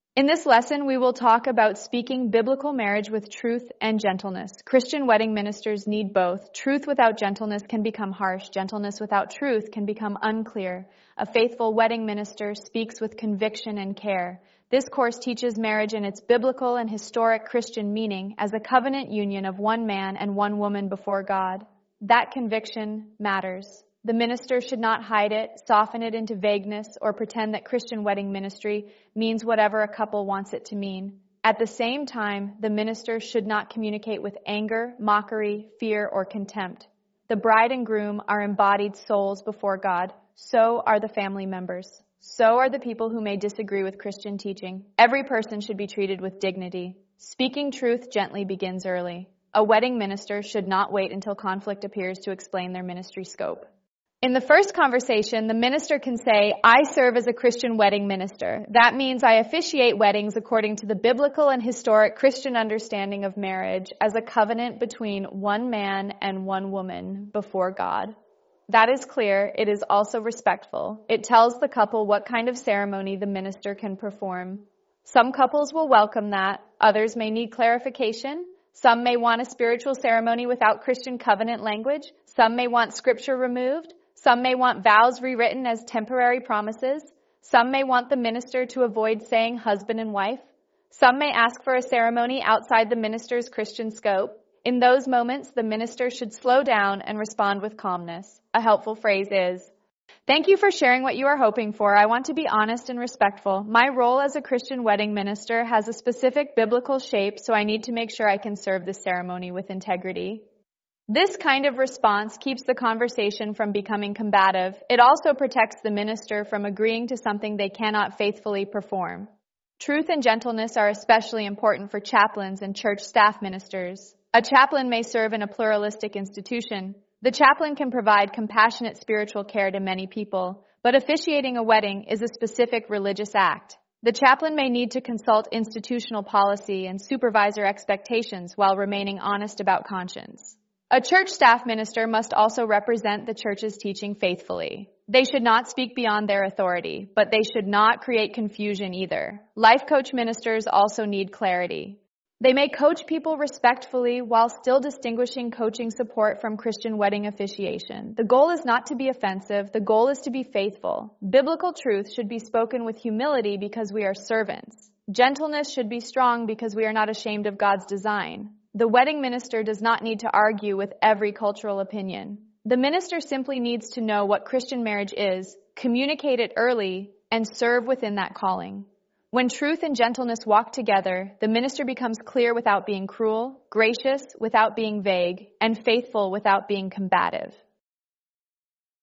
In this lesson, we will talk about speaking biblical marriage with truth and gentleness. Christian wedding ministers need both. Truth without gentleness can become harsh. Gentleness without truth can become unclear. A faithful wedding minister speaks with conviction and care. This course teaches marriage in its biblical and historic Christian meaning as a covenant union of one man and one woman before God. That conviction matters. The minister should not hide it, soften it into vagueness, or pretend that Christian wedding ministry means whatever a couple wants it to mean. At the same time, the minister should not communicate with anger, mockery, fear, or contempt. The bride and groom are embodied souls before God. So are the family members. So are the people who may disagree with Christian teaching. Every person should be treated with dignity. Speaking truth gently begins early. A wedding minister should not wait until conflict appears to explain their ministry scope. In the first conversation, the minister can say, I serve as a Christian wedding minister. That means I officiate weddings according to the biblical and historic Christian understanding of marriage as a covenant between one man and one woman before God. That is clear. It is also respectful. It tells the couple what kind of ceremony the minister can perform. Some couples will welcome that. Others may need clarification. Some may want a spiritual ceremony without Christian covenant language. Some may want scripture removed. Some may want vows rewritten as temporary promises. Some may want the minister to avoid saying husband and wife. Some may ask for a ceremony outside the minister's Christian scope. In those moments, the minister should slow down and respond with calmness. A helpful phrase is, thank you for sharing what you are hoping for. I want to be honest and respectful. My role as a Christian wedding minister has a specific biblical shape, so I need to make sure I can serve this ceremony with integrity. This kind of response keeps the conversation from becoming combative. It also protects the minister from agreeing to something they cannot faithfully perform. Truth and gentleness are especially important for chaplains and church staff ministers. A chaplain may serve in a pluralistic institution. The chaplain can provide compassionate spiritual care to many people, but officiating a wedding is a specific religious act. The chaplain may need to consult institutional policy and supervisor expectations while remaining honest about conscience. A church staff minister must also represent the church's teaching faithfully. They should not speak beyond their authority, but they should not create confusion either. Life coach ministers also need clarity. They may coach people respectfully while still distinguishing coaching support from Christian wedding officiation. The goal is not to be offensive. The goal is to be faithful. Biblical truth should be spoken with humility because we are servants. Gentleness should be strong because we are not ashamed of God's design. The wedding minister does not need to argue with every cultural opinion. The minister simply needs to know what Christian marriage is, communicate it early, and serve within that calling. When truth and gentleness walk together, the minister becomes clear without being cruel, gracious without being vague, and faithful without being combative.